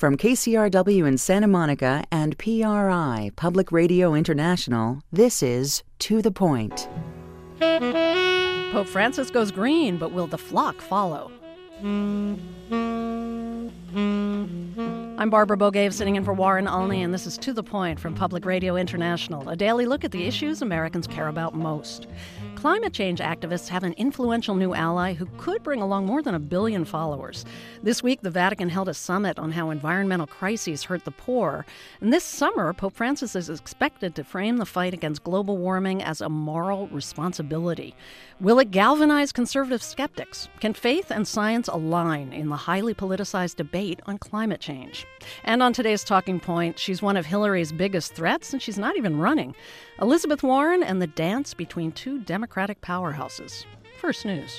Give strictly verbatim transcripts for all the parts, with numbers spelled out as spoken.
From K C R W in Santa Monica and P R I, Public Radio International, this is To the Point. Pope Francis goes green, but will the flock follow? I'm Barbara Bogaev, sitting in for Warren Olney, and this is To the Point from Public Radio International, a daily look at the issues Americans care about most. Climate change activists have an influential new ally who could bring along more than a billion followers. This week, the Vatican held a summit on how environmental crises hurt the poor. And this summer, Pope Francis is expected to frame the fight against global warming as a moral responsibility. Will it galvanize conservative skeptics? Can faith and science align in the highly politicized debate on climate change? And on today's Talking Point, she's one of Hillary's biggest threats, and she's not even running. Elizabeth Warren and the dance between two Democratic powerhouses. First news.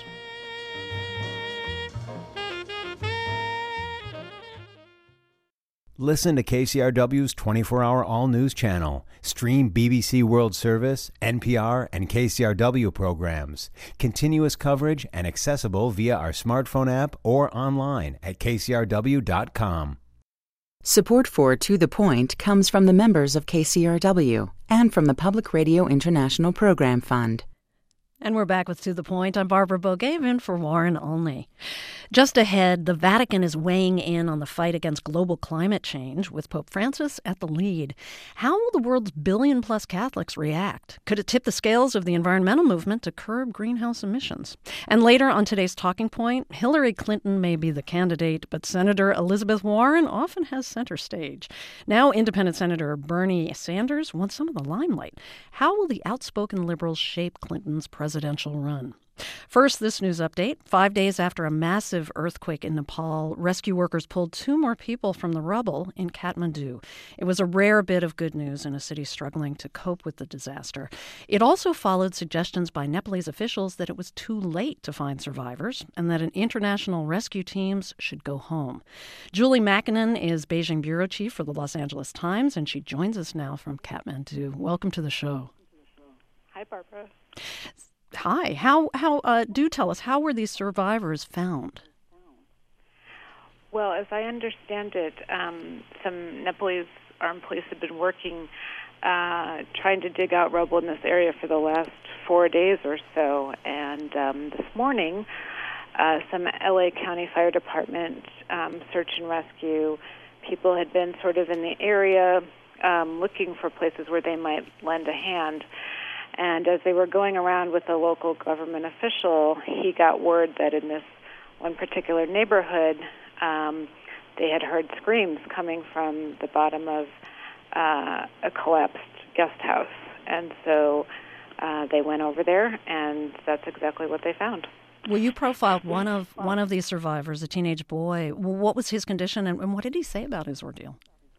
Listen to K C R W's twenty-four hour all-news channel. Stream B B C World Service, N P R, and K C R W programs. Continuous coverage and accessible via our smartphone app or online at K C R W dot com. Support for To the Point comes from the members of K C R W and from the Public Radio International Program Fund. And we're back with To the Point. I'm Barbara Bogaev in for Warren Olney. Just ahead, the Vatican is weighing in on the fight against global climate change with Pope Francis at the lead. How will the world's billion-plus Catholics react? Could it tip the scales of the environmental movement to curb greenhouse emissions? And later on today's Talking Point, Hillary Clinton may be the candidate, but Senator Elizabeth Warren often has center stage. Now independent Senator Bernie Sanders wants some of the limelight. How will the outspoken liberals shape Clinton's presidential run? First, this news update. Five days after a massive earthquake in Nepal, rescue workers pulled two more people from the rubble in Kathmandu. It was a rare bit of good news in a city struggling to cope with the disaster. It also followed suggestions by Nepalese officials that it was too late to find survivors and that an international rescue teams should go home. Julie Makinen is Beijing bureau chief for the Los Angeles Times, and she joins us now from Kathmandu. Welcome to the show. Hi, Barbara. Hi. How, how, uh, do tell us, how were these survivors found? Well, as I understand it, um, some Nepalese armed police have been working, uh, trying to dig out rubble in this area for the last four days or so. And um, this morning, uh, some L A County Fire Department um, search and rescue people had been sort of in the area um, looking for places where they might lend a hand. And as they were going around with a local government official, he got word that in this one particular neighborhood, um, they had heard screams coming from the bottom of uh, a collapsed guest house. And so uh, they went over there, and that's exactly what they found. Well, you profiled one of one of these survivors, a teenage boy. What was his condition, and, and what did he say about his ordeal?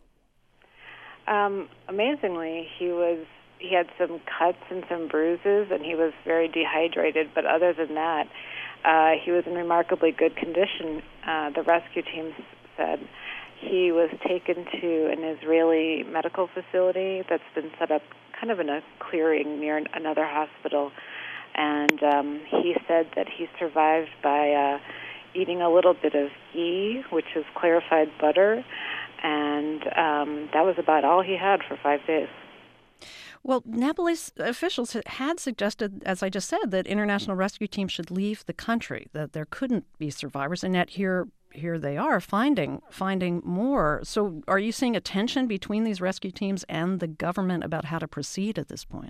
Um, amazingly, he was... He had some cuts and some bruises, and he was very dehydrated. But other than that, uh, he was in remarkably good condition. Uh, the rescue team said he was taken to an Israeli medical facility that's been set up kind of in a clearing near another hospital. And um, he said that he survived by uh, eating a little bit of ghee, which is clarified butter, and um, that was about all he had for five days. Well, Nepalese officials had suggested, as I just said, that international rescue teams should leave the country, that there couldn't be survivors, and yet here here they are finding finding more. So are you seeing a tension between these rescue teams and the government about how to proceed at this point?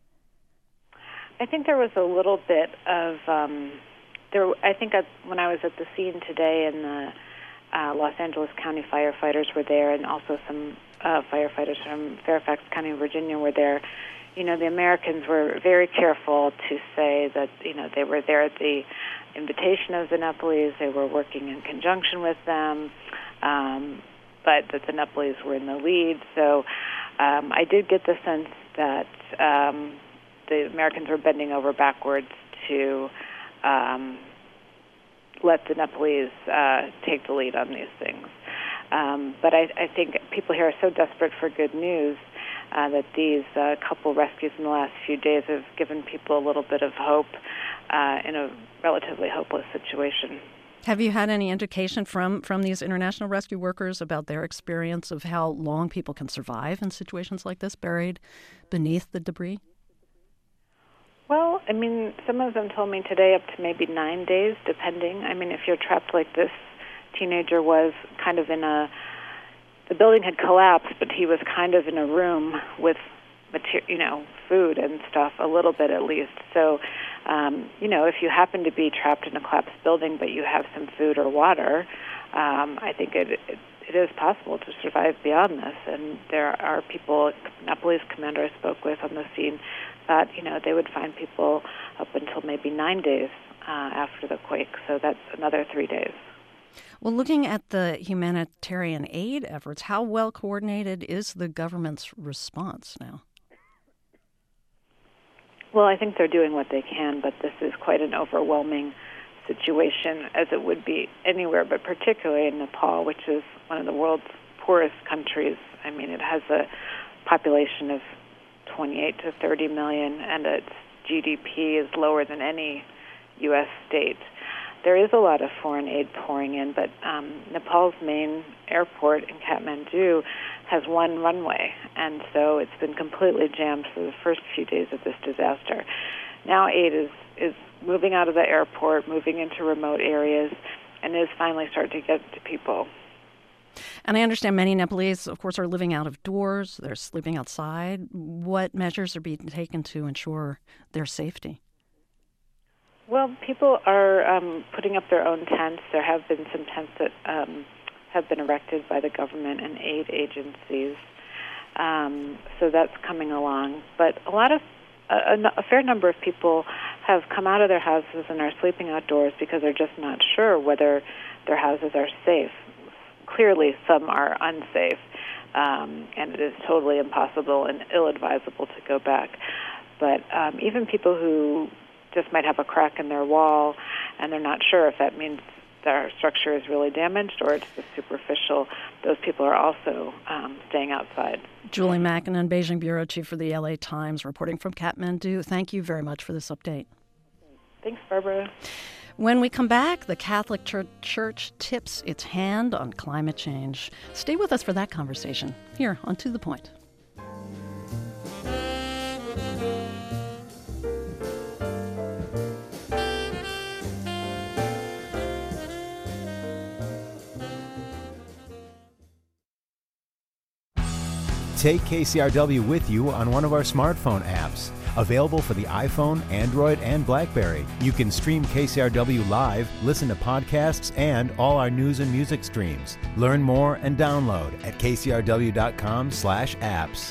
I think there was a little bit of, um, there. I think at, when I was at the scene today and the uh, Los Angeles County firefighters were there, and also some Uh, firefighters from Fairfax County, Virginia, were there. You know, the Americans were very careful to say that, you know, they were there at the invitation of the Nepalese, they were working in conjunction with them, um, but that the Nepalese were in the lead. So um, I did get the sense that um, the Americans were bending over backwards to um, let the Nepalese uh, take the lead on these things. Um, but I, I think people here are so desperate for good news uh, that these uh, couple rescues in the last few days have given people a little bit of hope uh, in a relatively hopeless situation. Have you had any indication from, from these international rescue workers about their experience of how long people can survive in situations like this, buried beneath the debris? Well, I mean, some of them told me today up to maybe nine days, depending. I mean, if you're trapped like this teenager was, kind of in a, the building had collapsed, but he was kind of in a room with, mater- you know, food and stuff, a little bit at least. So, um, you know, if you happen to be trapped in a collapsed building, but you have some food or water, um, I think it, it it is possible to survive beyond this. And there are people, Nepalese commander I spoke with on the scene, thought, you know, they would find people up until maybe nine days uh, after the quake. So that's another three days. Well, looking at the humanitarian aid efforts, how well coordinated is the government's response now? Well, I think they're doing what they can, but this is quite an overwhelming situation, as it would be anywhere, but particularly in Nepal, which is one of the world's poorest countries. I mean, it has a population of twenty-eight to thirty million, and its G D P is lower than any U S state. There is a lot of foreign aid pouring in, but um, Nepal's main airport in Kathmandu has one runway, and so it's been completely jammed for the first few days of this disaster. Now aid is, is moving out of the airport, moving into remote areas, and is finally starting to get to people. And I understand many Nepalese, of course, are living out of doors. They're sleeping outside. What measures are being taken to ensure their safety? Well, people are um, putting up their own tents. There have been some tents that um, have been erected by the government and aid agencies. Um, so that's coming along. But a lot of, a, a fair number of people have come out of their houses and are sleeping outdoors because they're just not sure whether their houses are safe. Clearly, some are unsafe, um, and it is totally impossible and ill-advisable to go back. But um, even people who just might have a crack in their wall, and they're not sure if that means their structure is really damaged or it's just superficial, those people are also um, staying outside. Julie Mackinnon, Beijing Bureau Chief for the L A Times, reporting from Kathmandu. Thank you very much for this update. Thanks, Barbara. When we come back, the Catholic Church, Church tips its hand on climate change. Stay with us for that conversation here on To The Point. Take K C R W with you on one of our smartphone apps. Available for the iPhone, Android, and BlackBerry. You can stream K C R W live, listen to podcasts, and all our news and music streams. Learn more and download at k c r w dot com slash apps.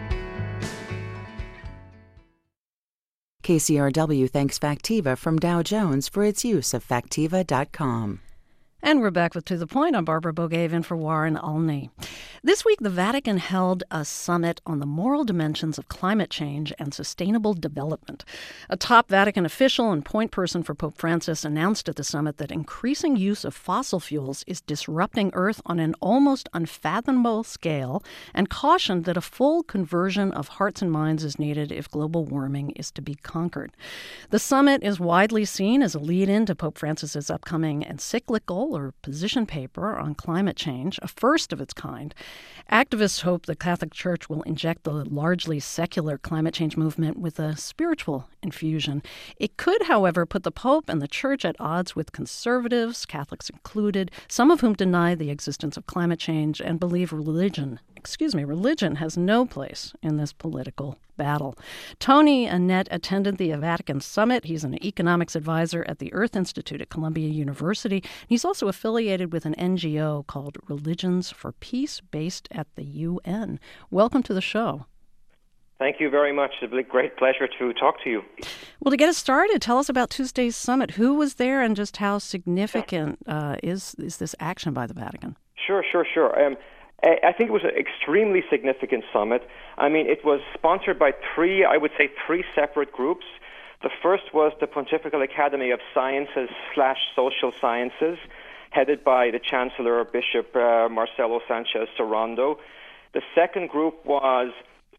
K C R W thanks Factiva from Dow Jones for its use of factiva dot com. And we're back with To The Point. I'm Barbara Bogavan for Warren Olney. This week, the Vatican held a summit on the moral dimensions of climate change and sustainable development. A top Vatican official and point person for Pope Francis announced at the summit that increasing use of fossil fuels is disrupting Earth on an almost unfathomable scale, and cautioned that a full conversion of hearts and minds is needed if global warming is to be conquered. The summit is widely seen as a lead-in to Pope Francis's upcoming encyclical or position paper on climate change, a first of its kind. Activists hope the Catholic Church will inject the largely secular climate change movement with a spiritual infusion. It could, however, put the Pope and the Church at odds with conservatives, Catholics included, some of whom deny the existence of climate change and believe religion, excuse me, religion has no place in this political battle. Tony Annett attended the Vatican Summit. He's an economics advisor at the Earth Institute at Columbia University. He's also affiliated with an N G O called Religions for Peace, based at the U N. Welcome to the show. Thank you very much. It's a great pleasure to talk to you. Well, to get us started, tell us about Tuesday's summit. Who was there and just how significant uh, is, is this action by the Vatican? Sure, sure, sure. Um, I think it was an extremely significant summit. I mean, it was sponsored by three, I would say, three separate groups. The first was the Pontifical Academy of Sciences slash Social Sciences, headed by the Chancellor, Bishop uh, Marcelo Sanchez Sorondo. The second group was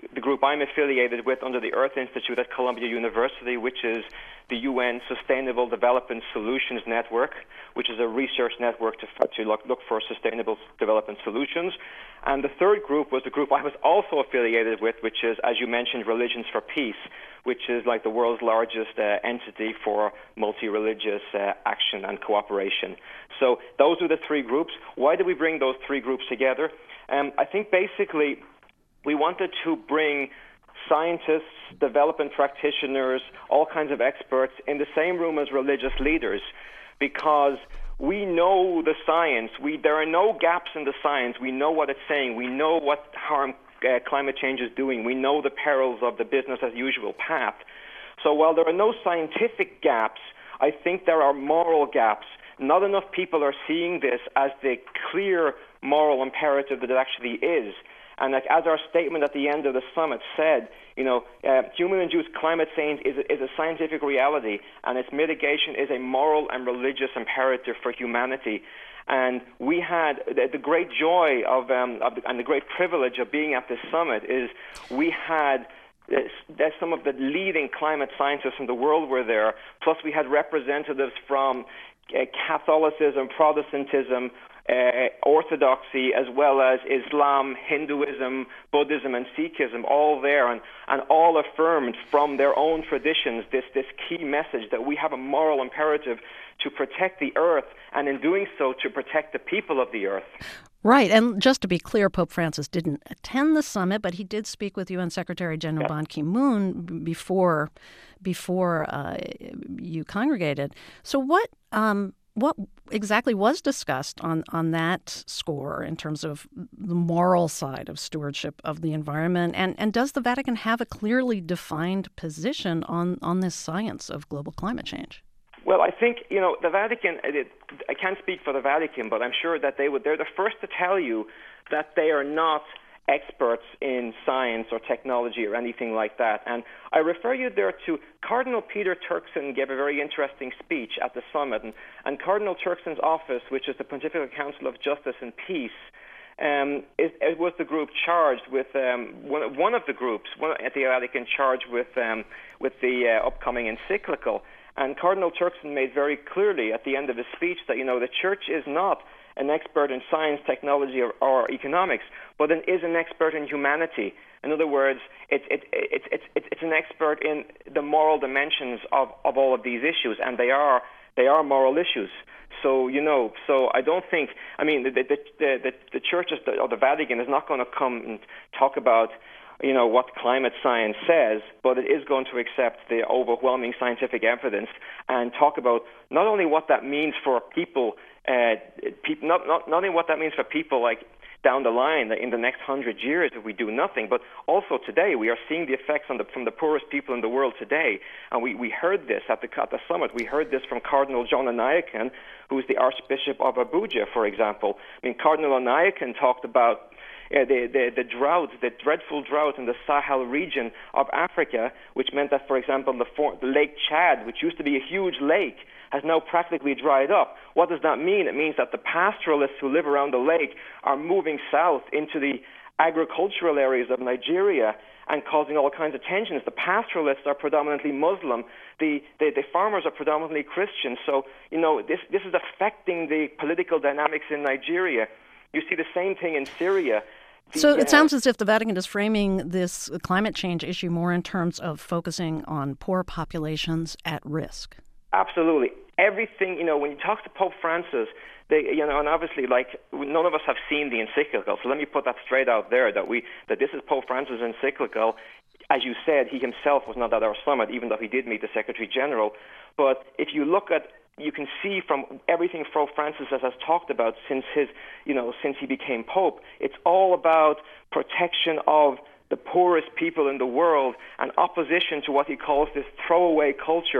the group I'm affiliated with under the Earth Institute at Columbia University, which is the U N Sustainable Development Solutions Network, which is a research network to, to look, look for sustainable development solutions. And the third group was the group I was also affiliated with, which is, as you mentioned, Religions for Peace, which is like the world's largest uh, entity for multi-religious uh, action and cooperation. So those are the three groups. Why did we bring those three groups together? Um, I think basically we wanted to bring scientists, development practitioners, all kinds of experts in the same room as religious leaders, because we know the science. We, there are no gaps in the science. We know what it's saying. We know what harm uh, climate change is doing. We know the perils of the business as usual path. So while there are no scientific gaps, I think there are moral gaps. Not enough people are seeing this as the clear moral imperative that it actually is. And like, as our statement at the end of the summit said, you know, uh, human-induced climate change is a, is a scientific reality, and its mitigation is a moral and religious imperative for humanity. And we had the, the great joy of, um, of the, and the great privilege of being at this summit is we had uh, some of the leading climate scientists in the world were there. Plus, we had representatives from uh, Catholicism, Protestantism, Uh, Orthodoxy, as well as Islam, Hinduism, Buddhism, and Sikhism, all there, and, and all affirmed from their own traditions this, this key message that we have a moral imperative to protect the earth, and in doing so, to protect the people of the earth. Right. And just to be clear, Pope Francis didn't attend the summit, but he did speak with U N Secretary General Yep. Ban Ki-moon before, before uh, you congregated. So what... Um, What exactly was discussed on, on that score in terms of the moral side of stewardship of the environment? And, and does the Vatican have a clearly defined position on, on this science of global climate change? Well, I think, you know, the Vatican, it, I can't speak for the Vatican, but I'm sure that they would, they're the first to tell you that they are not experts in science or technology or anything like that. And I refer you there to Cardinal Peter Turkson gave a very interesting speech at the summit. And, and Cardinal Turkson's office, which is the Pontifical Council of Justice and Peace, um, it, it was the group charged with, um, one, one of the groups one, at the Vatican charged with, um, with the uh, upcoming encyclical. And Cardinal Turkson made very clearly at the end of his speech that, you know, the Church is not an expert in science, technology, or, or economics, but it is an expert in humanity. In other words, it's it, it, it, it, it's an expert in the moral dimensions of, of all of these issues, and they are they are moral issues. So, you know, so I don't think, I mean, the the the, the, the Church or the Vatican is not going to come and talk about, you know, what climate science says, but it is going to accept the overwhelming scientific evidence and talk about not only what that means for people, uh, people not, not, not only what that means for people like down the line in the next hundred years if we do nothing, but also today we are seeing the effects on the, from the poorest people in the world today. And we, we heard this at the, at the summit. We heard this from Cardinal John Onaiyekan, who is the Archbishop of Abuja, for example. I mean, Cardinal Onaiyekan talked about Uh, the, the, the drought, the dreadful drought in the Sahel region of Africa, which meant that, for example, the, for, the Lake Chad, which used to be a huge lake, has now practically dried up. What does that mean? It means that the pastoralists who live around the lake are moving south into the agricultural areas of Nigeria and causing all kinds of tensions. The pastoralists are predominantly Muslim. The, the, the farmers are predominantly Christian. So, you know, this, this is affecting the political dynamics in Nigeria. You see the same thing in Syria. The, so it uh, sounds as if the Vatican is framing this climate change issue more in terms of focusing on poor populations at risk. Absolutely. Everything, you know, when you talk to Pope Francis, they, you know, and obviously, like, none of us have seen the encyclical, so let me put that straight out there, that we that this is Pope Francis' encyclical. As you said, he himself was not at our summit, even though he did meet the Secretary General. But if you look at you can see from everything Pope Francis has talked about since his, you know, since he became Pope, it's all about protection of the poorest people in the world and opposition to what he calls this throwaway culture,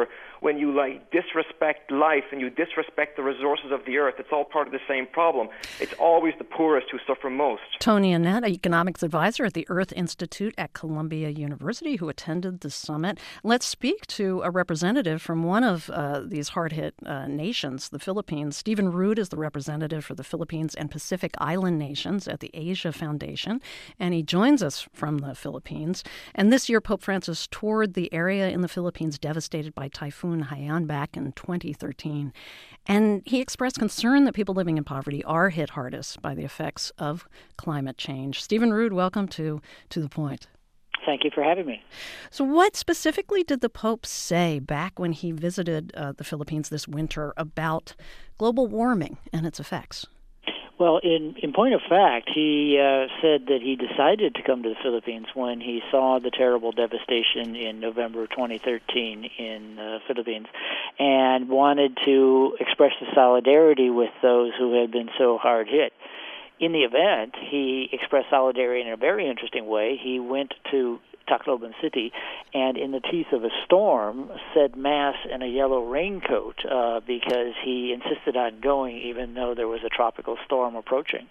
when you like disrespect life and you disrespect the resources of the earth, it's all part of the same problem. It's always the poorest who suffer most. Tony Annett, economics advisor at the Earth Institute at Columbia University, who attended the summit. Let's speak to a representative from one of uh, these hard-hit uh, nations, the Philippines. Stephen Rood is the representative for the Philippines and Pacific Island nations at the Asia Foundation, and he joins us from the Philippines. And this year, Pope Francis toured the area in the Philippines devastated by Typhoon Haiyan back in twenty thirteen. And he expressed concern that people living in poverty are hit hardest by the effects of climate change. Stephen Rood, welcome to To the Point. Thank you for having me. So what specifically did the Pope say back when he visited uh, the Philippines this winter about global warming and its effects? Well, in, in point of fact, he uh, said that he decided to come to the Philippines when he saw the terrible devastation in November twenty thirteen in the Philippines and wanted to express the solidarity with those who had been so hard hit. In the event, he expressed solidarity in a very interesting way. He went to Tacloban City, and in the teeth of a storm, said Mass in a yellow raincoat uh, because he insisted on going even though there was a tropical storm approaching.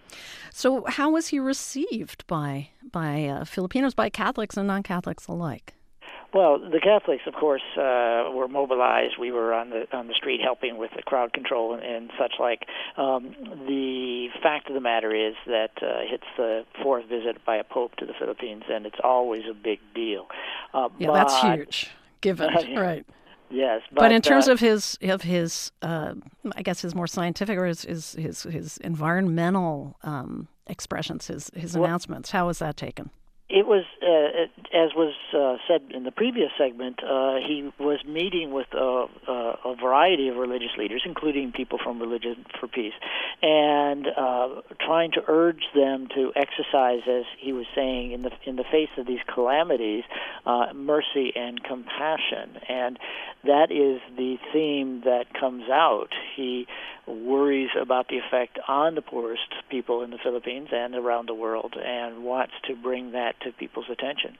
So how was he received by by uh, Filipinos, by Catholics and non-Catholics alike? Well, the Catholics, of course, uh, were mobilized. We were on the on the street helping with the crowd control and, and such like. Um, the fact of the matter is that uh, it's the fourth visit by a pope to the Philippines, and it's always a big deal. Uh, yeah, but, that's huge, given, uh, yeah. right. Yes, but, but in terms uh, of his of his, uh, I guess his more scientific or his his his, his environmental um, expressions, his his well, announcements, how was that taken? It was, uh, as was uh, said in the previous segment, uh, he was meeting with a, a, a variety of religious leaders, including people from Religion for Peace, and uh, trying to urge them to exercise, as he was saying, in the in the face of these calamities, uh, mercy and compassion. And that is the theme that comes out. He worries about the effect on the poorest people in the Philippines and around the world and wants to bring that to people's attention.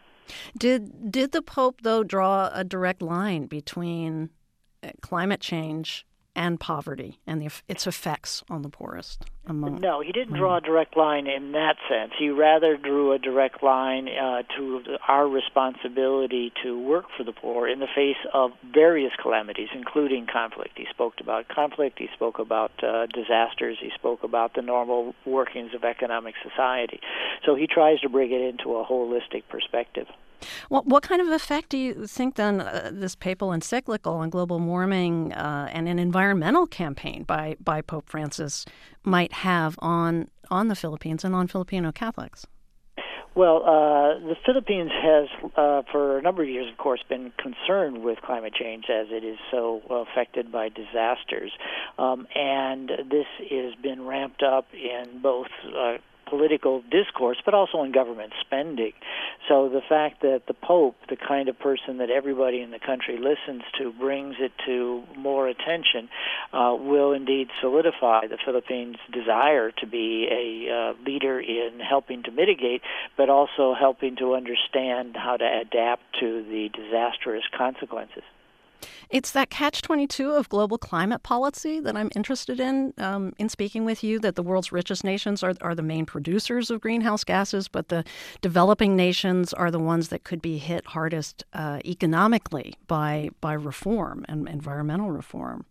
Did did the Pope, though, draw a direct line between climate change and poverty and the, its effects on the poorest? Among, no, he didn't draw a direct line in that sense. He rather drew a direct line uh, to our responsibility to work for the poor in the face of various calamities, including conflict. He spoke about conflict. He spoke about uh, disasters. He spoke about the normal workings of economic society. So he tries to bring it into a holistic perspective. Well, what kind of effect do you think, then, uh, this papal encyclical on global warming uh, and an environmental campaign by, by Pope Francis might have on on the Philippines and on Filipino Catholics? Well, uh, the Philippines has, uh, for a number of years, of course, been concerned with climate change as it is so affected by disasters. Um, and this has been ramped up in both uh, political discourse, but also in government spending. So the fact that the Pope, the kind of person that everybody in the country listens to, brings it to more attention, uh, will indeed solidify the Philippines' desire to be a uh, leader in helping to mitigate, but also helping to understand how to adapt to the disastrous consequences. It's that catch twenty-two of global climate policy that I'm interested in, um, in speaking with you, that the world's richest nations are, are the main producers of greenhouse gases, but the developing nations are the ones that could be hit hardest uh, economically by by reform and environmental reform.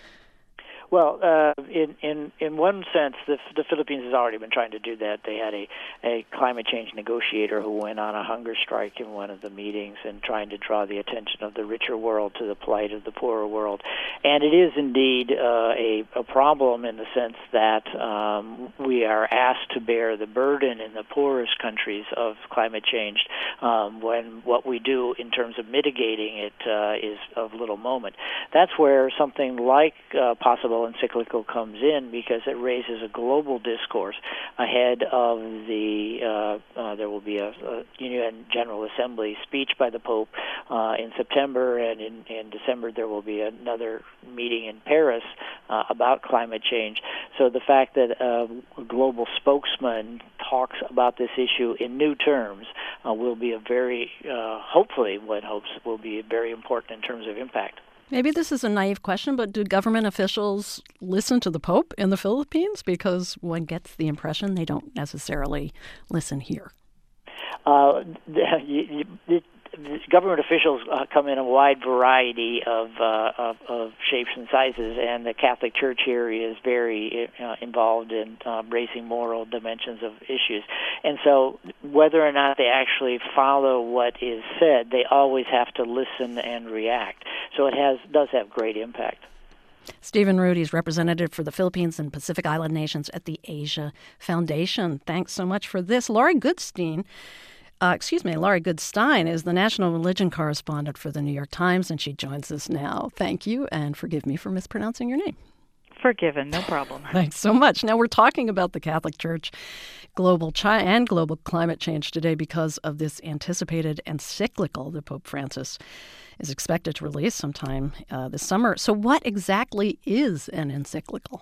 Well, uh, in, in in one sense, the, the Philippines has already been trying to do that. They had a, a climate change negotiator who went on a hunger strike in one of the meetings and trying to draw the attention of the richer world to the plight of the poorer world. And it is indeed uh, a, a problem in the sense that um, we are asked to bear the burden in the poorest countries of climate change um, when what we do in terms of mitigating it uh, is of little moment. That's where something like uh, possible encyclical comes in, because it raises a global discourse ahead of the, uh, uh, there will be a, a U N General Assembly speech by the Pope uh, in September, and in, in December there will be another meeting in Paris uh, about climate change. So the fact that uh, a global spokesman talks about this issue in new terms uh, will be a very, uh, hopefully one hopes will be very important in terms of impact. Maybe this is a naive question, but do government officials listen to the Pope in the Philippines? Because one gets the impression they don't necessarily listen here. Uh, you, you, Government officials uh, come in a wide variety of, uh, of of shapes and sizes, and the Catholic Church here is very uh, involved in uh, raising moral dimensions of issues. And so whether or not they actually follow what is said, they always have to listen and react. So it has does have great impact. Stephen Root, he's representative for the Philippines and Pacific Island nations at the Asia Foundation. Thanks so much for this. Laurie Goodstein Uh, excuse me, Laurie Goodstein is the national religion correspondent for the New York Times, and she joins us now. Thank you, and forgive me for mispronouncing your name. Forgiven, no problem. Thanks so much. Now, we're talking about the Catholic Church global chi- and global climate change today because of this anticipated encyclical that Pope Francis is expected to release sometime uh, this summer. So what exactly is an encyclical?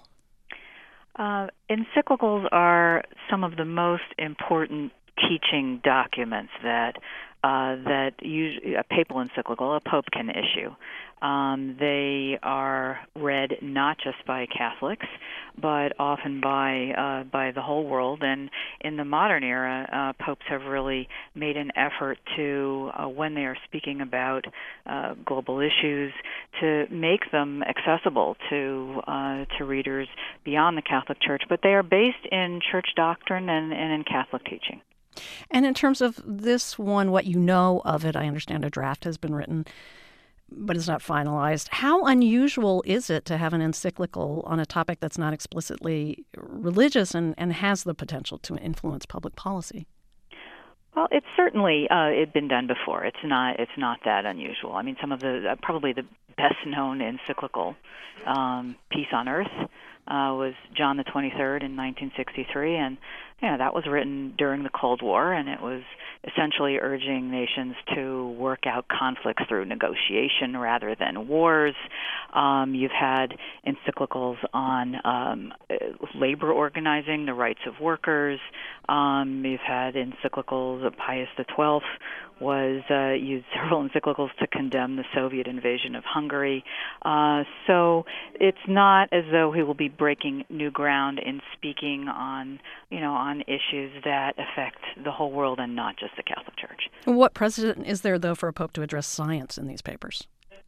Uh, encyclicals are some of the most important teaching documents that uh, that usually, a papal encyclical, a pope can issue. Um, they are read not just by Catholics, but often by uh, by the whole world. And in the modern era, uh, popes have really made an effort to, uh, when they are speaking about uh, global issues, to make them accessible to uh, to readers beyond the Catholic Church. But they are based in church doctrine and, and in Catholic teaching. And in terms of this one, what you know of it, I understand a draft has been written, but it's not finalized. How unusual is it to have an encyclical on a topic that's not explicitly religious and, and has the potential to influence public policy? Well, it's certainly uh, it's been done before. It's not it's not that unusual. I mean, some of the uh, probably the best known encyclical, um, Peace on Earth, uh, was John the twenty-third in nineteen sixty-three, and you know that was written during the Cold War, and it was essentially urging nations to work out conflicts through negotiation rather than wars. Um, you've had encyclicals on um, labor organizing, the rights of workers. Um, you've had encyclicals. Pius the twelfth was uh, used several encyclicals to condemn the Soviet invasion of Hungary. Uh, so it's not as though he will be breaking new ground in speaking on, you know, on issues that affect the whole world and not just the Catholic Church. What precedent is there, though, for a pope to address science in these papers?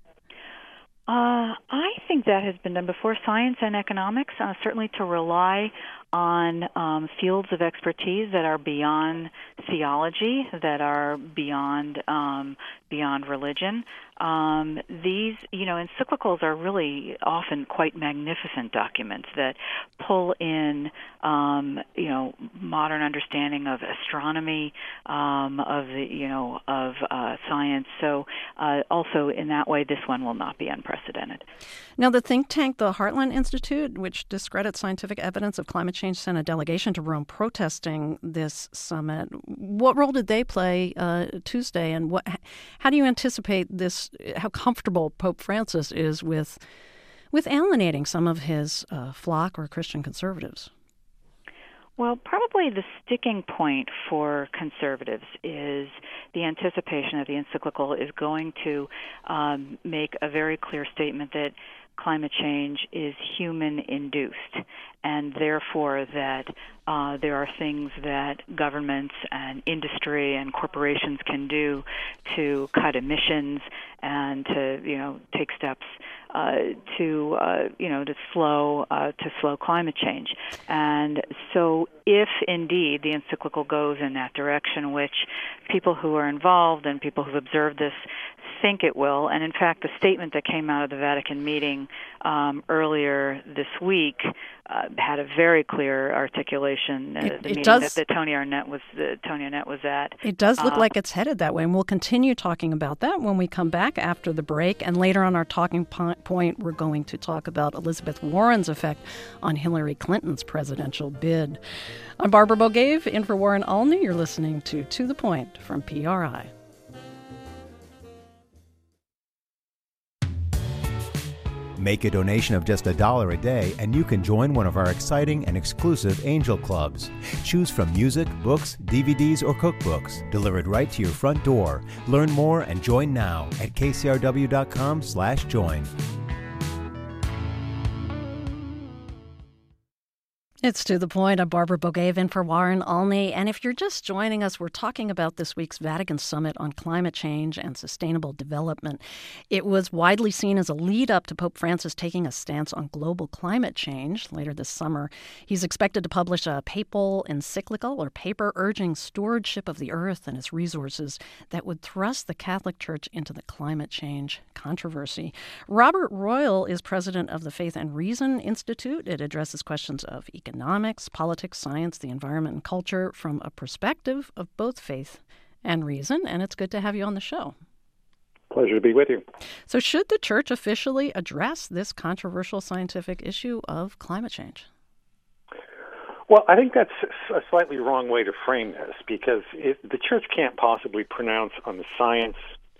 Uh, I think that has been done before, science and economics, uh, certainly to rely on um, fields of expertise that are beyond theology, that are beyond um, beyond religion. Um, these, you know, encyclicals are really often quite magnificent documents that pull in, um, you know, modern understanding of astronomy, um, of the, you know, of uh, science. So, uh, also in that way, this one will not be unprecedented. Now, the think tank, the Heartland Institute, which discredits scientific evidence of climate change, sent a delegation to Rome protesting this summit. What role did they play uh, Tuesday, and what? How do you anticipate this? How comfortable Pope Francis is with with alienating some of his uh, flock or Christian conservatives? Well, probably the sticking point for conservatives is the anticipation that the encyclical is going to um, make a very clear statement that climate change is human-induced, and therefore that uh, there are things that governments and industry and corporations can do to cut emissions and to, you know, take steps uh, to, uh, you know, to slow uh, to slow climate change. And so, if indeed the encyclical goes in that direction, which people who are involved and people who've observed this think it will, and in fact, the statement that came out of the Vatican meeting um, earlier this week uh, had a very clear articulation. Uh, it, the it meeting does, that, that Tony Arnett was uh, Tony Arnett was at. It does look uh, like it's headed that way, and we'll continue talking about that when we come back after the break. And later on our talking po- point, we're going to talk about Elizabeth Warren's effect on Hillary Clinton's presidential bid. I'm Barbara Bogave, in for Warren Olney. You're listening to To the Point from P R I. Make a donation of just a dollar a day and you can join one of our exciting and exclusive Angel Clubs. Choose from music, books, D V Ds, or cookbooks delivered right to your front door. Learn more and join now at k c r w dot com slash join. It's To the Point. I'm Barbara Bogavan for Warren Olney. And if you're just joining us, we're talking about this week's Vatican Summit on Climate Change and Sustainable Development. It was widely seen as a lead-up to Pope Francis taking a stance on global climate change later this summer. He's expected to publish a papal encyclical or paper urging stewardship of the earth and its resources that would thrust the Catholic Church into the climate change controversy. Robert Royal is president of the Faith and Reason Institute. It addresses questions of economic economics, politics, science, the environment, and culture from a perspective of both faith and reason, and it's good to have you on the show. Pleasure to be with you. So should the church officially address this controversial scientific issue of climate change? Well, I think that's a slightly wrong way to frame this, because it, the church can't possibly pronounce on the science.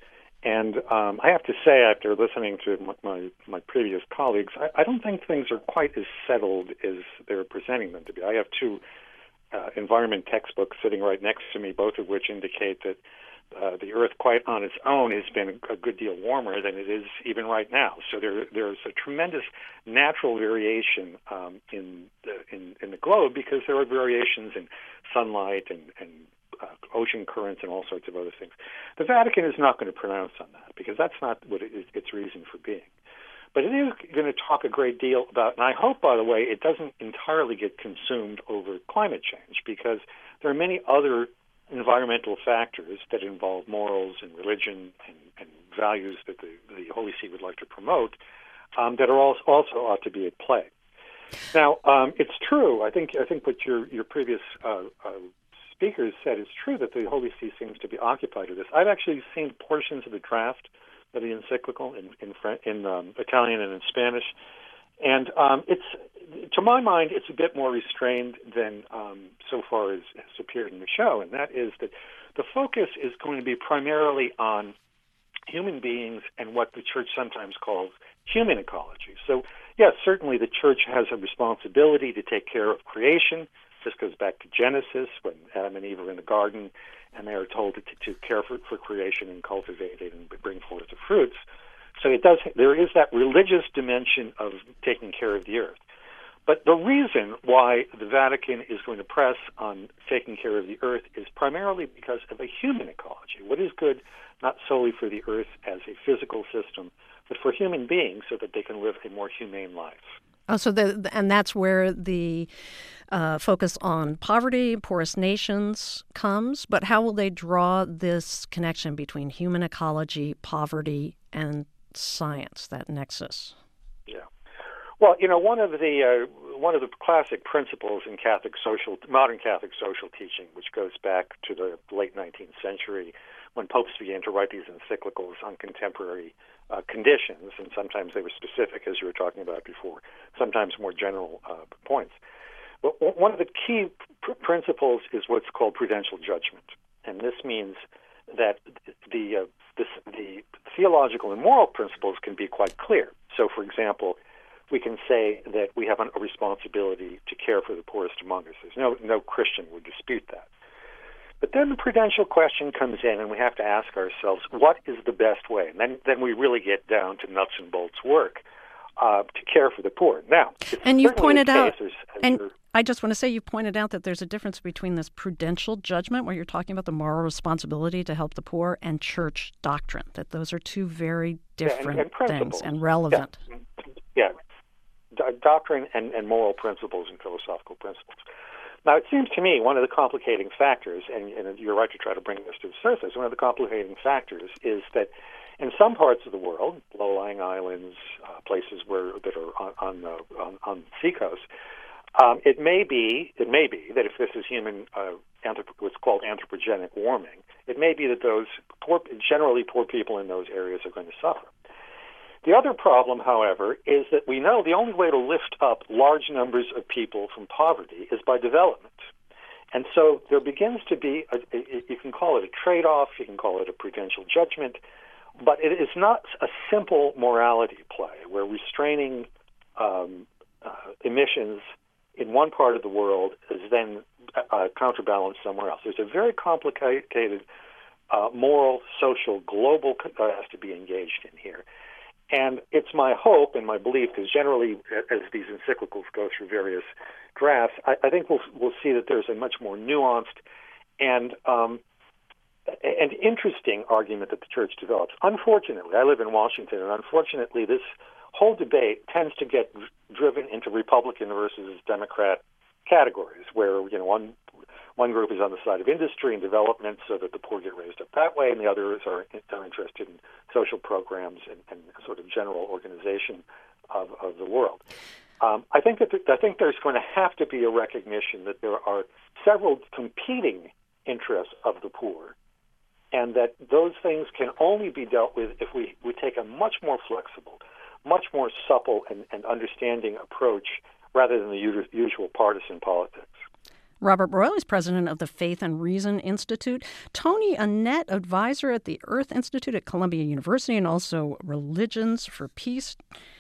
And um, I have to say, after listening to my, my previous colleagues, I, I don't think things are quite as settled as they're presenting them to be. I have two uh, environment textbooks sitting right next to me, both of which indicate that uh, the Earth, quite on its own, has been a good deal warmer than it is even right now. So there, there's a tremendous natural variation um, in, the, in, in the globe, because there are variations in sunlight and, and Uh, ocean currents and all sorts of other things. The Vatican is not going to pronounce on that, because that's not what it is, its reason for being. But it is going to talk a great deal about, and I hope, by the way, it doesn't entirely get consumed over climate change, because there are many other environmental factors that involve morals and religion and, and values that the, the Holy See would like to promote um, that are also, also ought to be at play. Now, um, it's true. I think I think what your your previous uh, uh, speakers said is true, that the Holy See seems to be occupied with this. I've actually seen portions of the draft of the encyclical in in, French, in um, Italian and in Spanish, and um, it's, to my mind, it's a bit more restrained than um, so far as has appeared in the show, and that is that the focus is going to be primarily on human beings and what the Church sometimes calls human ecology. So, yes, certainly the Church has a responsibility to take care of creation. This goes back to Genesis, when Adam and Eve are in the garden, and they are told to, to care for, for creation and cultivate it and bring forth the fruits. So it does. There is that religious dimension of taking care of the earth. But the reason why the Vatican is going to press on taking care of the earth is primarily because of a human ecology. What is good not solely for the earth as a physical system, but for human beings, so that they can live a more humane life. Oh, so the, and that's where the uh, focus on poverty, poorest nations comes. But how will they draw this connection between human ecology, poverty, and science, that nexus? Yeah. Well, you know, one of the uh, one of the classic principles in Catholic social, modern Catholic social teaching, which goes back to the late nineteenth century, when popes began to write these encyclicals on contemporary uh, conditions, and sometimes they were specific, as you were talking about before, sometimes more general uh, points. But one of the key pr- principles is what's called prudential judgment, and this means that the uh, this, the theological and moral principles can be quite clear. So, for example, we can say that we have a responsibility to care for the poorest among us. There's no no Christian would dispute that. But then the prudential question comes in, and we have to ask ourselves, what is the best way? And then, then we really get down to nuts and bolts work uh, to care for the poor. Now, and you pointed out, as, as and I just want to say, you pointed out that there's a difference between this prudential judgment, where you're talking about the moral responsibility to help the poor, and church doctrine, that those are two very different yeah, and, and things and relevant. Yeah, yeah. D- doctrine and, and moral principles and philosophical principles. Now, it seems to me one of the complicating factors, and, and you're right to try to bring this to the surface, one of the complicating factors is that in some parts of the world, low-lying islands, uh, places where that are on on, the, on, on the seacoast, um, it may be it may be that if this is human, uh, anthrop- what's called anthropogenic warming, it may be that those poor, generally poor people in those areas are going to suffer. The other problem, however, is that we know the only way to lift up large numbers of people from poverty is by development. And so there begins to be, a, a, you can call it a trade-off, you can call it a prudential judgment. but it is not a simple morality play where restraining um, uh, emissions in one part of the world is then uh, counterbalanced somewhere else. There's a very complicated uh, moral, social, global uh, has to be engaged in here. And it's my hope and my belief, because generally as these encyclicals go through various drafts, I, I think we'll we'll see that there's a much more nuanced and um, and interesting argument that the Church develops. Unfortunately, I live in Washington, and unfortunately this whole debate tends to get driven into Republican versus Democrat categories, where you know one one group is on the side of industry and development so that the poor get raised up that way, and the others are, are interested in social programs and, and sort of general organization of, of the world. Um, I think that th- I think there's going to have to be a recognition that there are several competing interests of the poor, and that those things can only be dealt with if we, we take a much more flexible, much more supple and, and understanding approach rather than the u- usual partisan politics. Robert Royal is president of the Faith and Reason Institute. Tony Annett, advisor at the Earth Institute at Columbia University and also Religions for Peace,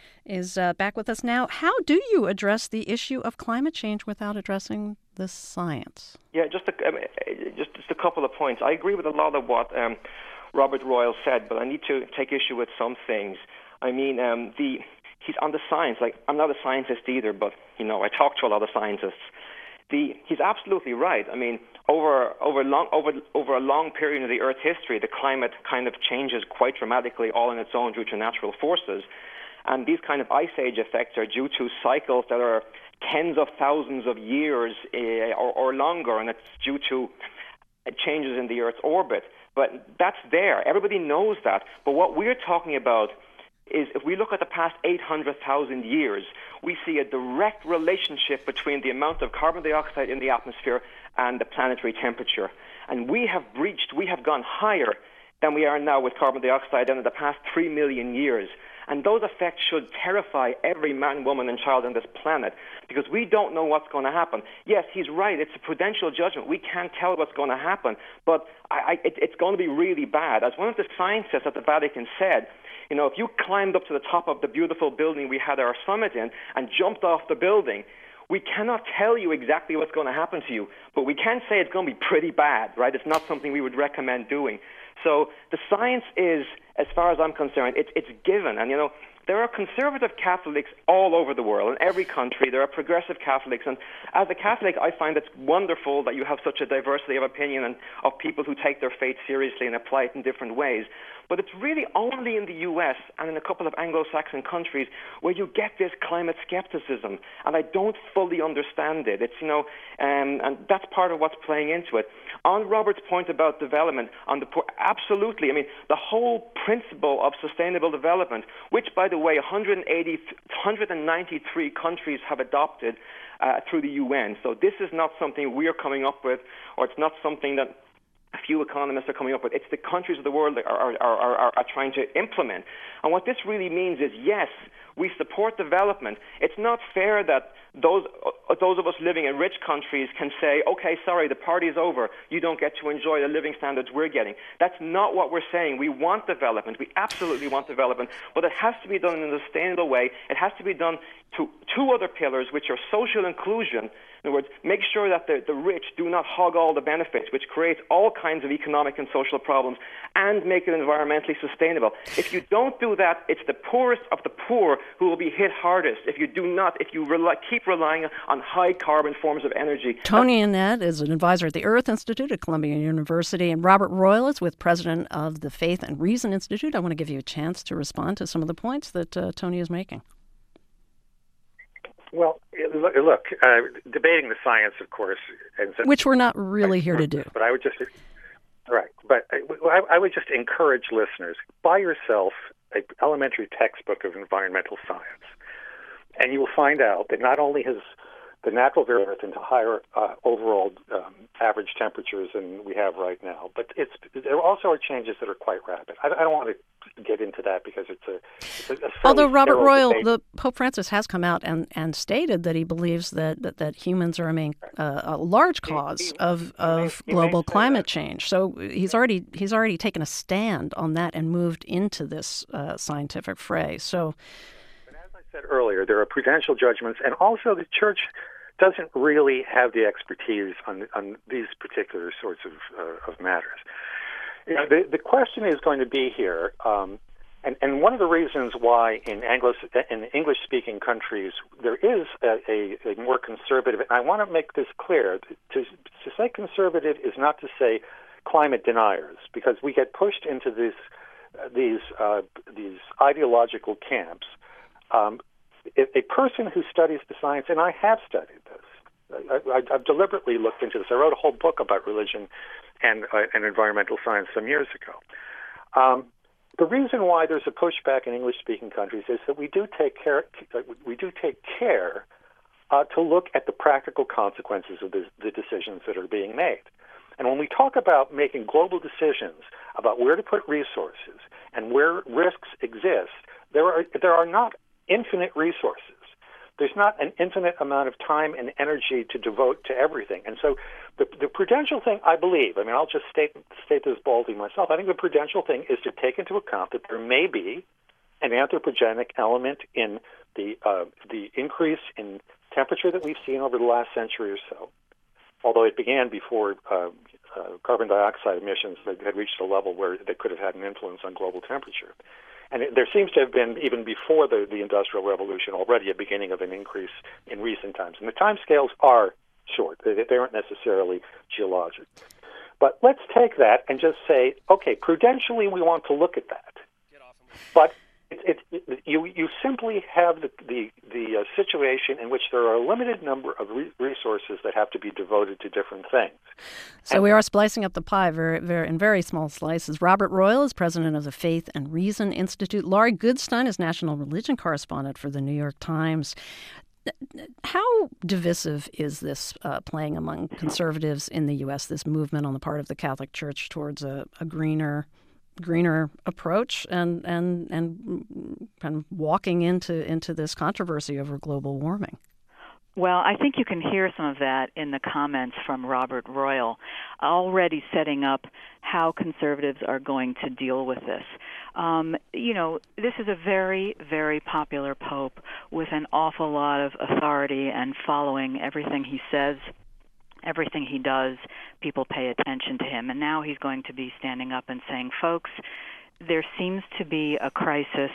is uh, back with us now. How do you address the issue of climate change without addressing the science? Yeah, just a, um, just, just a couple of points. I agree with a lot of what um, Robert Royal said, but I need to take issue with some things. I mean, um, the he's on the science. Like, I'm not a scientist either, but you know, I talk to a lot of scientists. The, he's absolutely right. I mean, over over long over over a long period of the Earth's history, the climate kind of changes quite dramatically, all on its own due to natural forces. And these kind of ice age effects are due to cycles that are tens of thousands of years uh, or, or longer, and it's due to changes in the Earth's orbit. But that's there. Everybody knows that. But what we're talking about is, if we look at the past eight hundred thousand years, we see a direct relationship between the amount of carbon dioxide in the atmosphere and the planetary temperature. And we have breached, we have gone higher than we are now with carbon dioxide in the past three million years. And those effects should terrify every man, woman, and child on this planet, because we don't know what's going to happen. Yes, he's right. It's a prudential judgment. We can't tell what's going to happen, but I, I, it, it's going to be really bad. As one of the scientists at the Vatican said, you know, if you climbed up to the top of the beautiful building we had our summit in and jumped off the building, we cannot tell you exactly what's going to happen to you, but we can say it's going to be pretty bad, right? It's not something we would recommend doing. So the science is, as far as I'm concerned, it's, it's given. And, you know, there are conservative Catholics all over the world. In every country, there are progressive Catholics. And as a Catholic, I find it's wonderful that you have such a diversity of opinion and of people who take their faith seriously and apply it in different ways. But it's really only in the U S and in a couple of Anglo-Saxon countries where you get this climate skepticism. And I don't fully understand it. It's, you know, um, and that's part of what's playing into it. On Robert's point about development, on the poor, absolutely. I mean, the whole principle of sustainable development, which, by the way, one hundred eighty, one hundred ninety-three countries have adopted uh, through the U N. So this is not something we're coming up with, or it's not something that a few economists are coming up with. It's the countries of the world that are, are, are, are, are trying to implement. And what this really means is, yes, we support development. It's not fair that those uh, those of us living in rich countries can say, okay, sorry, the party's over. You don't get to enjoy the living standards we're getting. That's not what we're saying. We want development. We absolutely want development. But it has to be done in a sustainable way. It has to be done to two other pillars, which are social inclusion. In other words, make sure that the, the rich do not hog all the benefits, which creates all kinds of economic and social problems, and make it environmentally sustainable. If you don't do that, it's the poorest of the poor who will be hit hardest. If you do not, if you rely, keep relying on high carbon forms of energy. Tony Annett is an advisor at the Earth Institute at Columbia University, and Robert Royal is with president of the Faith and Reason Institute. I want to give you a chance to respond to some of the points that uh, Tony is making. Well, look, uh, debating the science, of course, and which we're not really here to do. But I would just, right. But I, I would just encourage listeners: buy yourself an elementary textbook of environmental science, and you will find out that not only has the natural variance into higher uh, overall um, average temperatures than we have right now. But it's there also are changes that are quite rapid. I, I don't want to get into that because it's a, it's a, a although Robert Royal, debate. the Pope Francis has come out and, and stated that he believes that that, that humans are a main uh, a large cause he, he, of of he may, global he climate change. So he's already he's already taken a stand on that and moved into this uh, scientific fray. So. Said earlier, there are prudential judgments, and also the Church doesn't really have the expertise on on these particular sorts of uh, of matters. You know, the the question is going to be here, um, and and one of the reasons why in Anglo in English speaking countries there is a, a, a more conservative. And I want to make this clear: to to say conservative is not to say climate deniers, because we get pushed into this uh, these uh, these ideological camps. Um, a person who studies the science, and I have studied this, I, I, I've deliberately looked into this. I wrote a whole book about religion and, uh, and environmental science some years ago. Um, the reason why there's a pushback in English-speaking countries is that we do take care. We do take care uh, to look at the practical consequences of the, the decisions that are being made. And when we talk about making global decisions about where to put resources and where risks exist, there are there are not infinite resources. There's not an infinite amount of time and energy to devote to everything. And so the, the prudential thing, I believe, I mean, I'll just state state this boldly myself, I think the prudential thing is to take into account that there may be an anthropogenic element in the uh, the increase in temperature that we've seen over the last century or so, although it began before uh, uh, carbon dioxide emissions that had reached a level where they could have had an influence on global temperature. And it, there seems to have been, even before the, the Industrial Revolution, already a beginning of an increase in recent times. And the time scales are short. They, they aren't necessarily geologic. But let's take that and just say, okay, prudentially we want to look at that. But it, it, it, you, you simply have the, the, the uh, situation in which there are a limited number of re- resources that have to be devoted to different things. So and, we are splicing up the pie very, very, in very small slices. Robert Royal is president of the Faith and Reason Institute. Laurie Goodstein is national religion correspondent for the New York Times. How divisive is this uh, playing among conservatives in the U S, this movement on the part of the Catholic Church towards a, a greener greener approach and and and kind of walking into into this controversy over global warming? Well, I think you can hear some of that in the comments from Robert Royal, already setting up how conservatives are going to deal with this. Um, you know, this is a very, very popular pope with an awful lot of authority and following everything he says. Everything he does, people pay attention to him. And now he's going to be standing up and saying, folks, there seems to be a crisis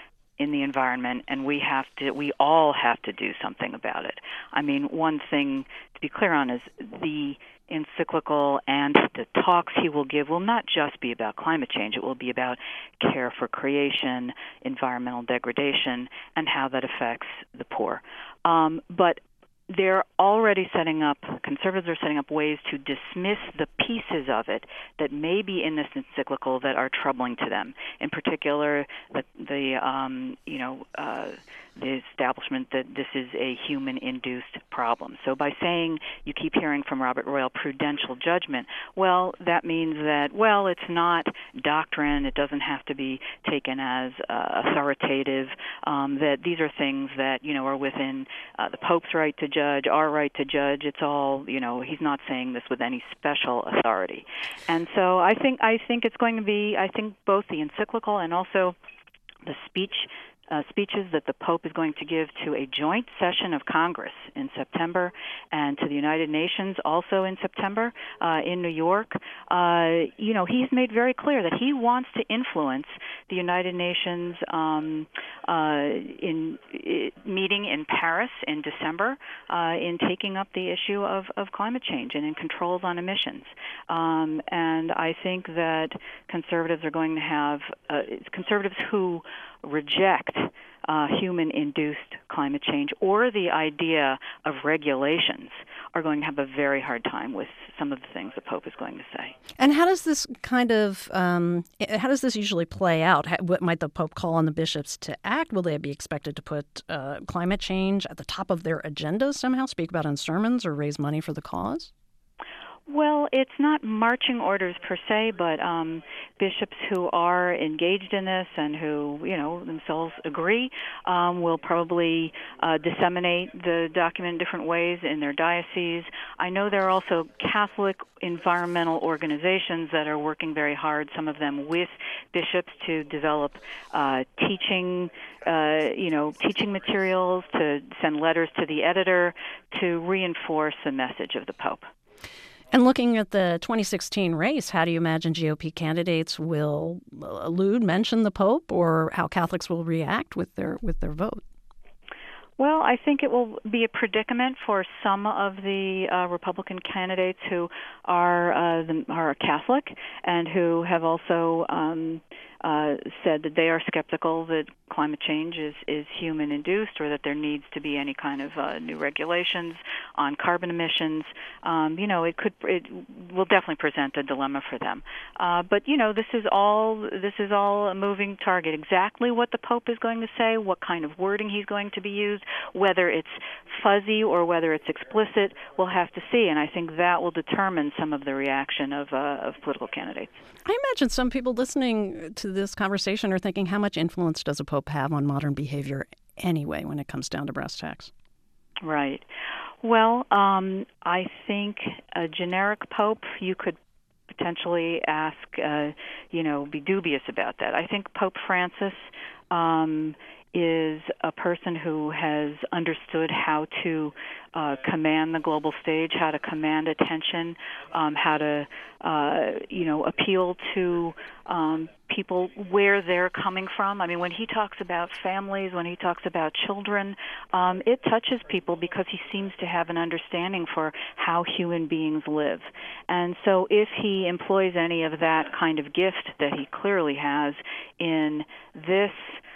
in the environment, and we have to, we all have to do something about it. I mean, one thing to be clear on is the encyclical and the talks he will give will not just be about climate change. It will be about care for creation, environmental degradation, and how that affects the poor. Um, but they're already setting up, conservatives are setting up ways to dismiss the pieces of it that may be in this encyclical that are troubling to them. In particular, the, the um, you know, uh, the establishment that this is a human-induced problem. So by saying, you keep hearing from Robert Royal, prudential judgment, well, that means that, well, it's not doctrine, it doesn't have to be taken as uh, authoritative, um, that these are things that, you know, are within uh, the Pope's right to judge, our right to judge. It's all, you know, he's not saying this with any special authority. And so I think I think it's going to be, I think both the encyclical and also the speech Uh, speeches that the Pope is going to give to a joint session of Congress in September and to the United Nations also in September uh, in New York. Uh, you know, he's made very clear that he wants to influence the United Nations um, uh, in, in meeting in Paris in December uh, in taking up the issue of, of climate change and in controls on emissions. Um, and I think that conservatives are going to have uh, conservatives who reject uh, human-induced climate change or the idea of regulations are going to have a very hard time with some of the things the Pope is going to say. And how does this kind of, um, how does this usually play out? How, what might the Pope call on the bishops to act? Will they be expected to put uh, climate change at the top of their agenda somehow, speak about it in sermons or raise money for the cause? Well, it's not marching orders per se, but um, bishops who are engaged in this and who, you know, themselves agree um, will probably uh, disseminate the document in different ways in their diocese. I know there are also Catholic environmental organizations that are working very hard, some of them with bishops, to develop uh, teaching, uh, you know, teaching materials, to send letters to the editor to reinforce the message of the Pope. And looking at the twenty sixteen race, how do you imagine G O P candidates will allude, mention the Pope, or how Catholics will react with their with their vote? Well, I think it will be a predicament for some of the uh, Republican candidates who are uh, the, are Catholic and who have also um, uh, said that they are skeptical that climate change is, is human-induced or that there needs to be any kind of uh, new regulations on carbon emissions. Um, you know, it could it will definitely present a dilemma for them. Uh, but you know, this is all this is all a moving target. Exactly what the Pope is going to say, what kind of wording he's going to be used, whether it's fuzzy or whether it's explicit, we'll have to see. And I think that will determine some of the reaction of uh, of political candidates. I imagine some people listening to this conversation are thinking, how much influence does a Pope have on modern behavior anyway when it comes down to brass tacks? Right. Well, um, I think a generic Pope, you could potentially ask, uh, you know, be dubious about that. I think Pope Francis um, is a person who has understood how to uh, command the global stage, how to command attention, um, how to, uh, you know, appeal to um, people where they're coming from. I mean, when he talks about families, when he talks about children, um, it touches people because he seems to have an understanding for how human beings live. And so if he employs any of that kind of gift that he clearly has in this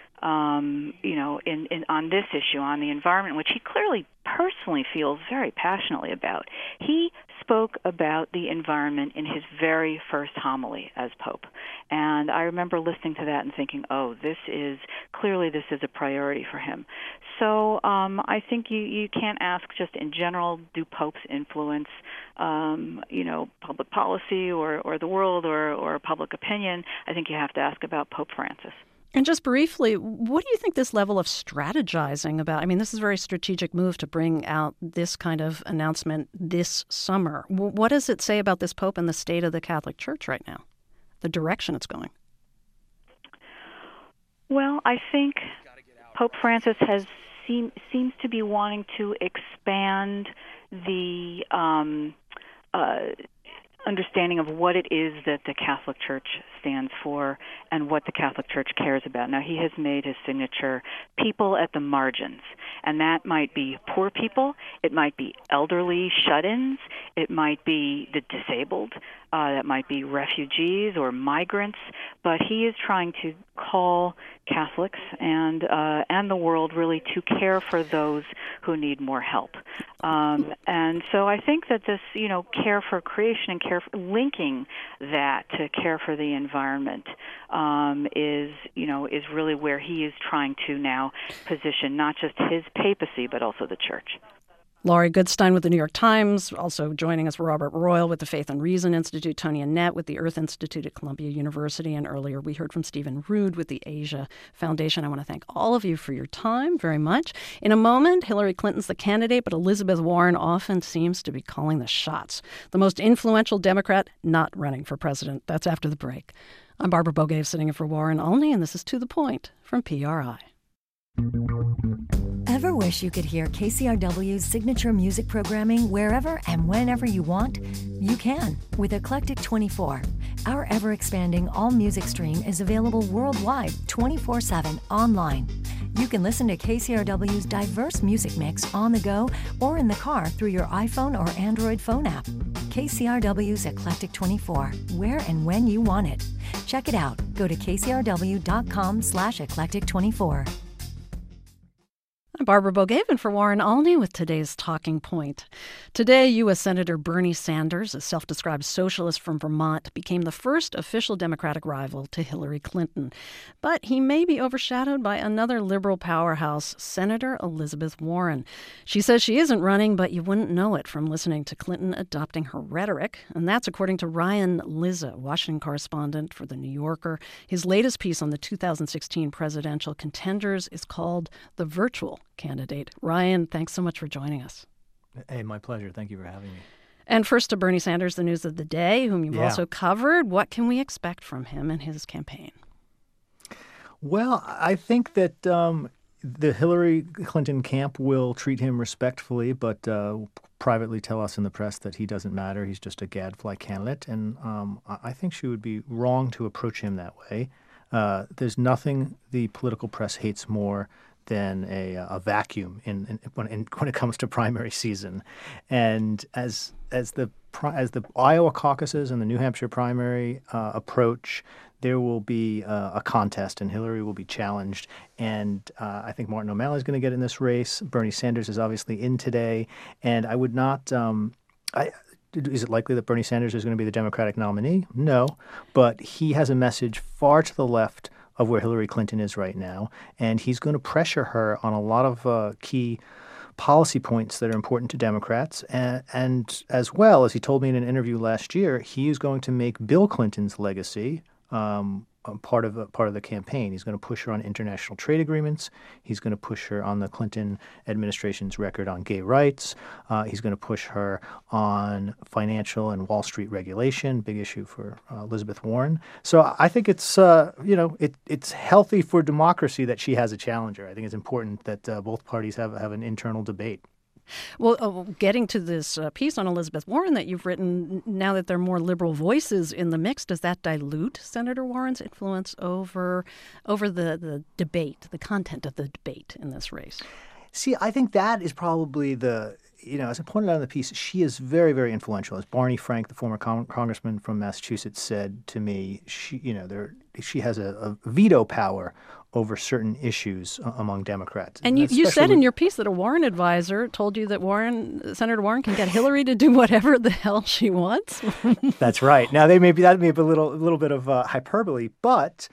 Um, you know, in, in on this issue, on the environment, which he clearly personally feels very passionately about. He spoke about the environment in his very first homily as Pope. And I remember listening to that and thinking, oh, this is, clearly this is a priority for him. So um, I think you, you can't ask just in general, do popes influence, um, you know, public policy or, or the world or, or public opinion? I think you have to ask about Pope Francis. And just briefly, what do you think this level of strategizing about? I mean, this is a very strategic move to bring out this kind of announcement this summer. What does it say about this Pope and the state of the Catholic Church right now, the direction it's going? Well, I think Pope Francis has seem, seems to be wanting to expand the um, uh, understanding of what it is that the Catholic Church stands for and what the Catholic Church cares about. Now, he has made his signature people at the margins, and that might be poor people, it might be elderly shut-ins, it might be the disabled, uh, that might be refugees or migrants, but he is trying to call Catholics and uh, and the world really to care for those who need more help. Um, and so I think that this, you know, care for creation and care for, linking that to care for the environment um, is, you know, is really where he is trying to now position not just his papacy, but also the Church. Laurie Goodstein with the New York Times, also joining us, Robert Royal with the Faith and Reason Institute, Tony Annette with the Earth Institute at Columbia University, and earlier we heard from Stephen Rood with the Asia Foundation. I want to thank all of you for your time very much. In a moment, Hillary Clinton's the candidate, but Elizabeth Warren often seems to be calling the shots. The most influential Democrat not running for president. That's after the break. I'm Barbara Bogaev, sitting in for Warren Only, and this is To the Point from P R I. Ever wish you could hear K C R W's signature music programming wherever and whenever you want? You can with Eclectic twenty-four. Our ever-expanding all-music stream is available worldwide twenty-four seven online. You can listen to K C R W's diverse music mix on the go or in the car through your iPhone or Android phone app. K C R W's Eclectic twenty-four, where and when you want it. Check it out. Go to K C R W dot com slash eclectic twenty-four. Barbara Bogaven for Warren Olney with today's Talking Point. Today, U S. Senator Bernie Sanders, a self-described socialist from Vermont, became the first official Democratic rival to Hillary Clinton. But he may be overshadowed by another liberal powerhouse, Senator Elizabeth Warren. She says she isn't running, but you wouldn't know it from listening to Clinton adopting her rhetoric. And that's according to Ryan Lizza, Washington correspondent for The New Yorker. His latest piece on the two thousand sixteen presidential contenders is called The Virtual Candidate. Ryan, thanks so much for joining us. Hey, my pleasure. Thank you for having me. And first to Bernie Sanders, the news of the day, whom you've yeah. also covered. What can we expect from him and his campaign? Well, I think that um, the Hillary Clinton camp will treat him respectfully, but uh, privately tell us in the press that he doesn't matter. He's just a gadfly candidate. And um, I think she would be wrong to approach him that way. Uh, there's nothing the political press hates more than a, a vacuum in, in, when, in, when it comes to primary season. And as as the as the Iowa caucuses and the New Hampshire primary uh, approach, there will be uh, a contest, and Hillary will be challenged. And uh, I think Martin O'Malley is going to get in this race. Bernie Sanders is obviously in today, and I would not. Um, I, Is it likely that Bernie Sanders is going to be the Democratic nominee? No, but he has a message far to the left of where Hillary Clinton is right now, and he's going to pressure her on a lot of uh, key policy points that are important to Democrats. And, and as well, as he told me in an interview last year, he is going to make Bill Clinton's legacy um, part of a, part of the campaign. He's going to push her on international trade agreements. He's going to push her on the Clinton administration's record on gay rights. Uh, he's going to push her on financial and Wall Street regulation, big issue for uh, Elizabeth Warren. So I think it's uh, you know it, it's healthy for democracy that she has a challenger. I think it's important that uh, both parties have have an internal debate. Well, uh, getting to this uh, piece on Elizabeth Warren that you've written, now that there are more liberal voices in the mix, does that dilute Senator Warren's influence over over the, the debate, the content of the debate in this race? See, I think that is probably the, you know, as I pointed out in the piece, she is very, very influential. As Barney Frank, the former con- congressman from Massachusetts, said to me, she, you know, there, she has a, a veto power over certain issues uh, among Democrats. And, and you, you said in your piece that a Warren advisor told you that Warren, Senator Warren, can get Hillary to do whatever the hell she wants. That's right. Now, they may be that may be a little, a little bit of uh, hyperbole, but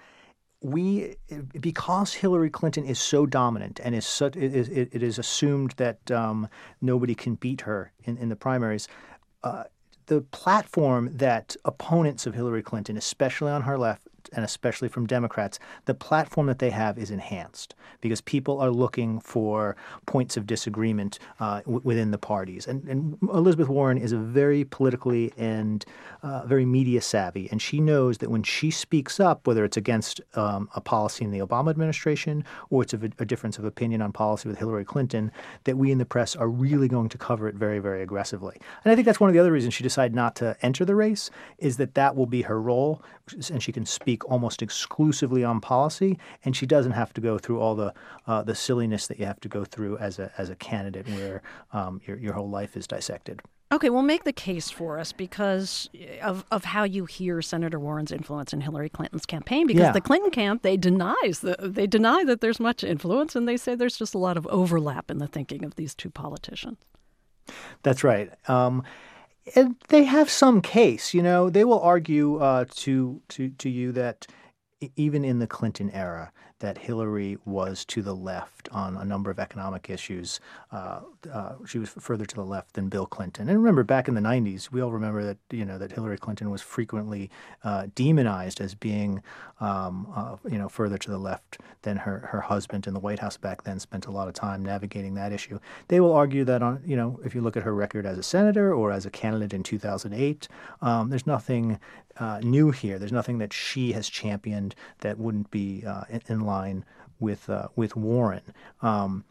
we, because Hillary Clinton is so dominant and is such, it, it, it is assumed that um, nobody can beat her in, in the primaries. Uh, the platform that opponents of Hillary Clinton, especially on her left, and especially from Democrats, the platform that they have is enhanced because people are looking for points of disagreement uh, w- within the parties. And, and Elizabeth Warren is a very politically and uh, very media savvy, and she knows that when she speaks up, whether it's against um, a policy in the Obama administration or it's a, a difference of opinion on policy with Hillary Clinton, that we in the press are really going to cover it very, very aggressively. And I think that's one of the other reasons she decided not to enter the race, is that that will be her role, and she can speak almost exclusively on policy, and she doesn't have to go through all the uh, the silliness that you have to go through as a as a candidate, where um, your your whole life is dissected. Okay, well, make the case for us because of, of how you hear Senator Warren's influence in Hillary Clinton's campaign. Because yeah. the Clinton camp, they denies the, they deny that there's much influence, and they say there's just a lot of overlap in the thinking of these two politicians. That's right. Um, And they have some case, you know. They will argue uh, to to to you that even in the Clinton era, that Hillary was to the left on a number of economic issues. Uh, uh, she was further to the left than Bill Clinton. And remember, back in the nineties, we all remember that you know that Hillary Clinton was frequently uh, demonized as being um, uh, you know further to the left than her her husband in the White House back then. Spent a lot of time navigating that issue. They will argue that on you know if you look at her record as a senator or as a candidate in two thousand eight, um, there's nothing uh, new here. There's nothing that she has championed that wouldn't be uh, in, in line with uh, with Warren. Um,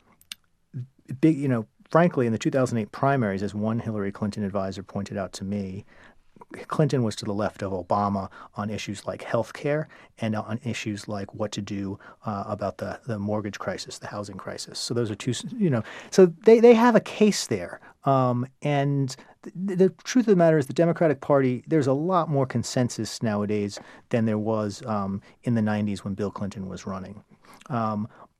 big, you know, frankly, in the two thousand eight primaries, as one Hillary Clinton advisor pointed out to me, Clinton was to the left of Obama on issues like health care and on issues like what to do uh, about the, the mortgage crisis, the housing crisis. So those are two, you know, so they, they have a case there. Um, and the, the truth of the matter is the Democratic Party, there's a lot more consensus nowadays than there was um, in the nineties when Bill Clinton was running. Um,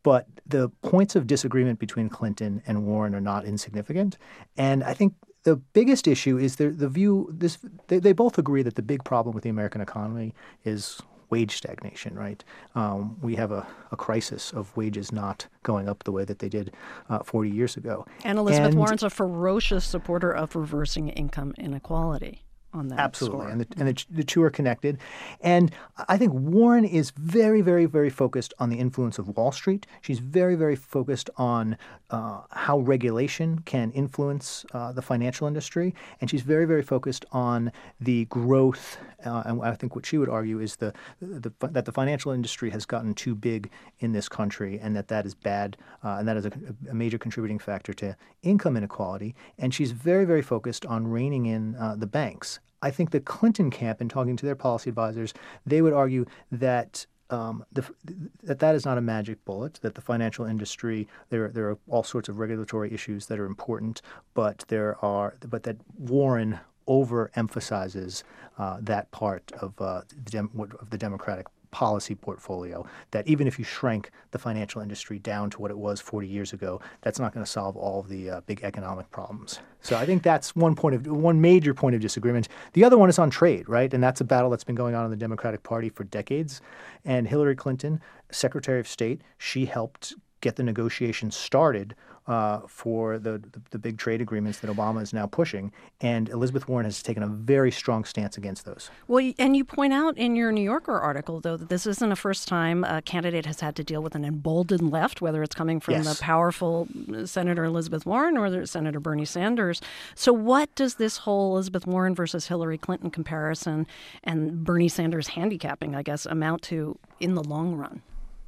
but the points of disagreement between Clinton and Warren are not insignificant. And I think the biggest issue is the, the view, this they, they both agree that the big problem with the American economy is wage stagnation, right? Um, we have a, a crisis of wages not going up the way that they did uh, forty years ago. And Elizabeth and, Warren's a ferocious supporter of reversing income inequality on that Absolutely, score. and, the, and the, the two are connected. And I think Warren is very, very, very focused on the influence of Wall Street. She's very, very focused on uh, how regulation can influence uh, the financial industry, and she's very, very focused on the growth. Uh, and I think what she would argue is the, the that the financial industry has gotten too big in this country, and that that is bad, uh, and that is a, a major contributing factor to income inequality. And she's very, very focused on reining in uh, the banks. I think the Clinton camp, in talking to their policy advisors, they would argue that um, the, that that is not a magic bullet, that the financial industry, there, there are all sorts of regulatory issues that are important, but there are, but that Warren overemphasizes uh, that part of, uh, the Dem- of the Democratic policy portfolio, that even if you shrank the financial industry down to what it was forty years ago, that's not going to solve all of the uh, big economic problems. So I think that's one point of one major point of disagreement. The other one is on trade, right? And that's a battle that's been going on in the Democratic Party for decades. And Hillary Clinton, Secretary of State, she helped get the negotiations started uh, for the, the the big trade agreements that Obama is now pushing. And Elizabeth Warren has taken a very strong stance against those. Well, and you point out in your New Yorker article, though, that this isn't the first time a candidate has had to deal with an emboldened left, whether it's coming from Yes. the powerful Senator Elizabeth Warren or the Senator Bernie Sanders. So what does this whole Elizabeth Warren versus Hillary Clinton comparison and Bernie Sanders handicapping, I guess, amount to in the long run?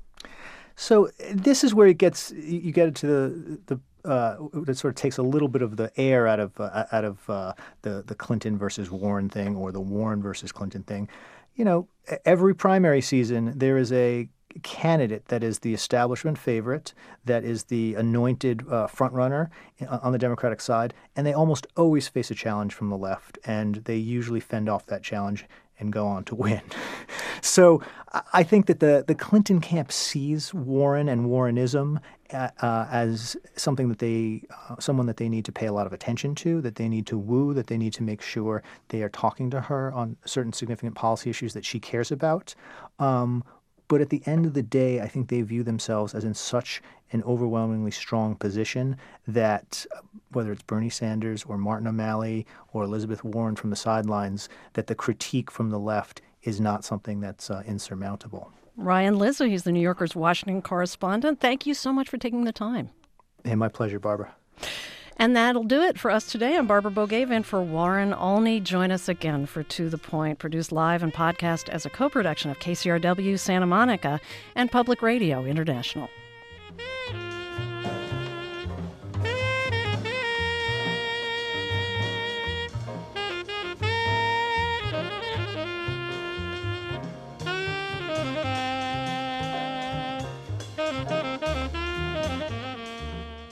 So this is where it gets you get into the the uh, it sort of takes a little bit of the air out of uh, out of uh, the the Clinton versus Warren thing, or the Warren versus Clinton thing. You know, every primary season there is a candidate that is the establishment favorite, that is the anointed uh, frontrunner on the Democratic side, and they almost always face a challenge from the left, and they usually fend off that challenge and go on to win. So I think that the, the Clinton camp sees Warren and Warrenism uh, uh, as something that they, uh, someone that they need to pay a lot of attention to, that they need to woo, that they need to make sure they are talking to her on certain significant policy issues that she cares about. Um, But at the end of the day, I think they view themselves as in such an overwhelmingly strong position that whether it's Bernie Sanders or Martin O'Malley or Elizabeth Warren from the sidelines, that the critique from the left is not something that's uh, insurmountable. Ryan Lizzo, he's the New Yorker's Washington correspondent. Thank you so much for taking the time. Hey, my pleasure, Barbara. And that'll do it for us today. I'm Barbara Bogaev in for Warren Olney. Join us again for To The Point, produced live and podcast as a co-production of K C R W Santa Monica and Public Radio International.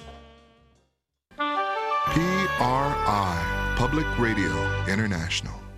P R I, Public Radio International.